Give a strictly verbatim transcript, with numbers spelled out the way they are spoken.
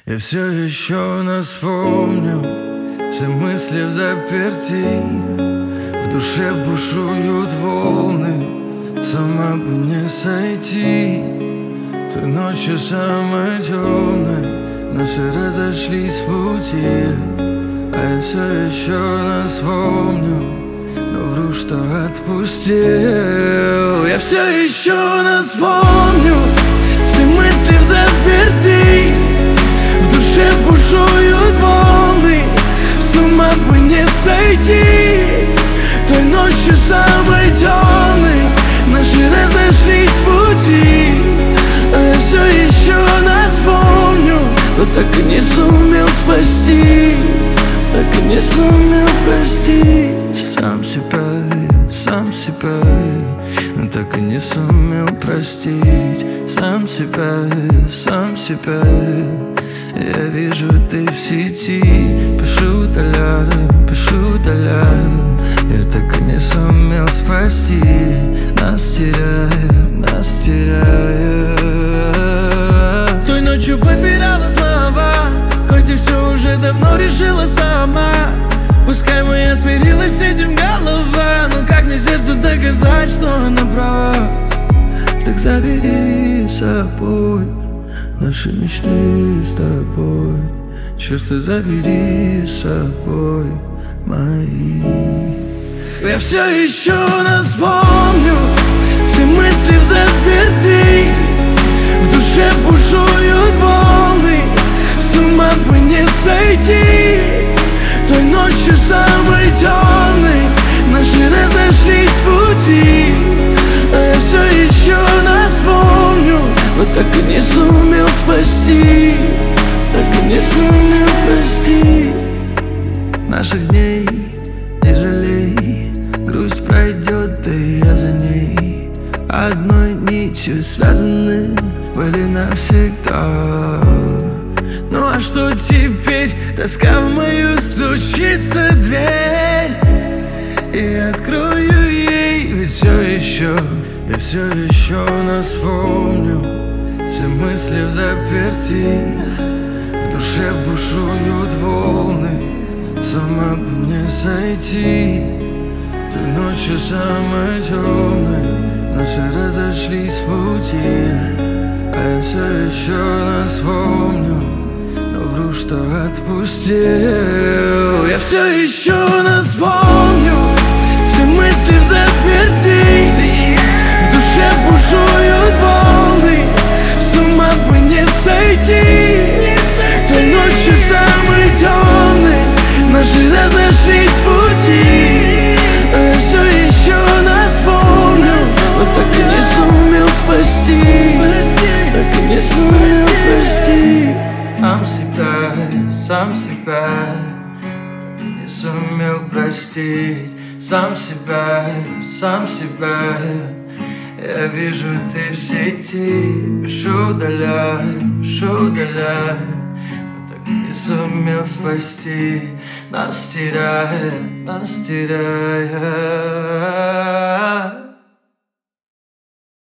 Я все еще нас помню, все мысли в заперти, в душе бушуют волны, с ума бы не сойти. Той ночью самой темной наши разошлись в пути, а я все еще нас помню, но вру, что отпустил. Я все еще нас помню, все мысли в заперти, в душе бушуют волны, с ума бы не сойти. Той ночью самой темной наши разошлись в пути, а я все еще нас помню, но так и не сумел спасти, так и не сумел простить. Сам себя, сам себя, но так и не сумел простить. Сам себя, сам себя. Я вижу, ты в сети, пишу, удаляю, пишу, удаляю. Я так и не сумел спасти, нас теряю, нас теряю. Той ночью потеряла слова, хоть и все уже давно решила сама. Пускай моя смирилась с этим голова, но как мне сердцу доказать, что она права? Так забери с собой наши мечты с тобой, чувства забери с собой мои. Я все еще нас помню, все мысли в заперти, в душе бушуют волны, с ума бы не сойти. Той ночью самой темной наши разошлись в пути, а я все еще нас помню, но так и не сумел спасти, так и не сумел простить. Наших дней не жалей, грусть пройдет, да и я за ней. Одной нитью связаны были навсегда. Ну а что теперь? Тоска в мою стучится дверь, и открою ей, ведь все еще, я все еще нас помню, все мысли в заперти, в душе бушуют волны, с ума бы не сойти. Той ночью самой темной наши разошлись в пути, а я все еще нас помню, но вру, что отпустил. Я все еще нас помню, все мысли в заперти, в душе бушуют волны, с ума бы не сойти. Той ночью самой темной наши разошлись в пути, а я все еще нас помню, но так и не сумел спасти, так и не сумел простить. Сам себя, сам себя, так и не сумел простить. Сам себя, сам себя. Я вижу, ты в сети, пишу, удаляю, пишу, удаляю, но так и не сумел спасти. Нас теряет, нас теряет.